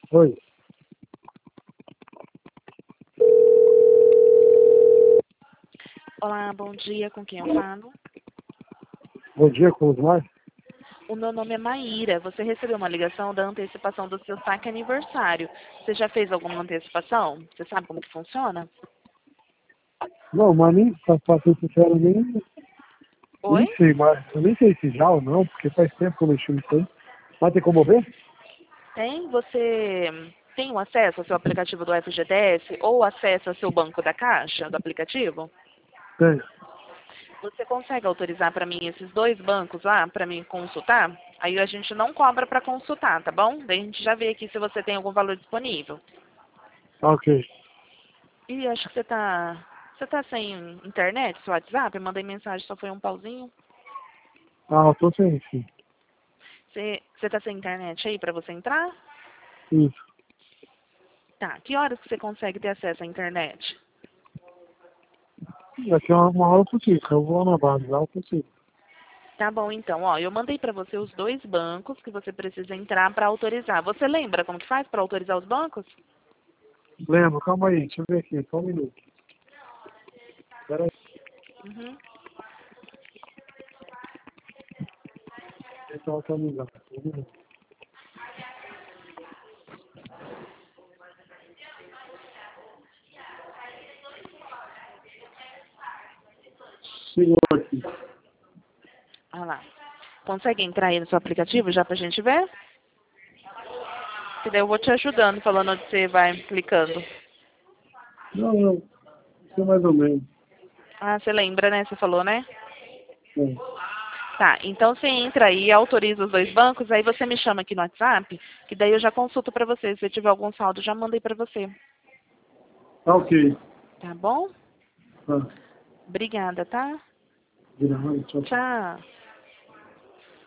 Oi. Olá, bom dia, com quem eu falo? Bom dia, como vai? O meu nome é Maíra. Você recebeu uma ligação da antecipação do seu saque aniversário. Você já fez alguma antecipação? Você sabe como que funciona? Não, mas nem, pra ser sincero, nem Oi? sei mais. Eu nem sei se já ou não, porque faz tempo que eu mexi nisso aí. Mas tem como ver? Tem? Você tem um acesso ao seu aplicativo do FGTS ou acesso ao seu banco da Caixa do aplicativo? Tem. Você consegue autorizar para mim esses dois bancos lá para mim consultar? Aí a gente não cobra para consultar, tá bom? Daí a gente já vê aqui se você tem algum valor disponível. Ok. Ih, acho que você tá sem internet, seu WhatsApp? Eu mandei mensagem, só foi um pauzinho. Ah, eu tô sem sim. Você tá sem internet aí para você entrar? Isso. Tá. Que horas que você consegue ter acesso à internet? Daqui a uma hora eu consigo. Eu vou lá na base, lá eu consigo. Tá bom, então, ó, eu mandei para você os dois bancos que você precisa entrar para autorizar. Você lembra como que faz para autorizar os bancos? Lembro, calma aí, deixa eu ver aqui, só um minuto. Pera aí, Uhum. pessoal tá me ligando. Um minuto. Segura aqui. Olha lá. Consegue entrar aí no seu aplicativo já pra gente ver? Que daí eu vou te ajudando, falando onde você vai clicando. Não, sei mais ou menos. Ah, você lembra, né? Você falou, né? É. Tá, então você entra aí, autoriza os dois bancos, aí você me chama aqui no WhatsApp, que daí eu já consulto pra você. Se tiver algum saldo, já mandei pra você. Tá ok. Tá bom? Tá. Obrigada, tá? Vira, tchau, tchau. Tchau.